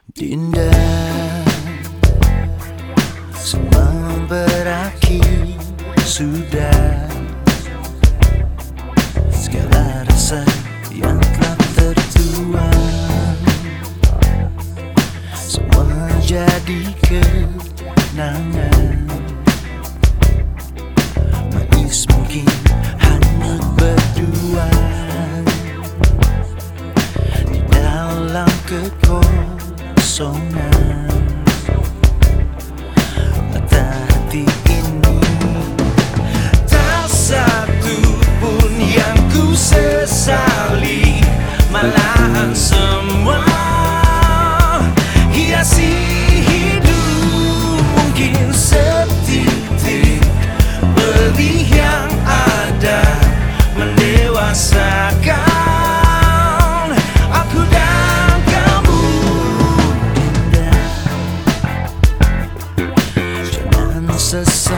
Dinda, semua berakhir sudah. Segala rasa yang telah tertuang, semua jadi kenangan. Manis mungkin hanya berdua di dalam kekosongan. Mata hati ini tak satu pun yang ku sesali, malahan semua hiasi hidup. Mungkin setitik pedih yang ada mendewasakan aku dan kamu. Dinda, jangan sesat